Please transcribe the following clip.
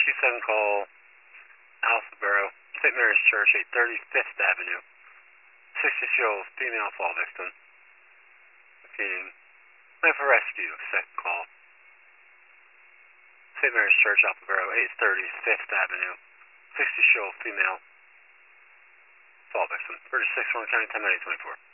627 call, Alphaboro, St. Mary's Church, 830 Fifth Avenue. 60-year-old female fall victim. Locating plan for rescue, second call. St. Mary's Church, Alphaboro, 830 Fifth Avenue. 60-year-old female fall victim. British 6-1 County, 10-24.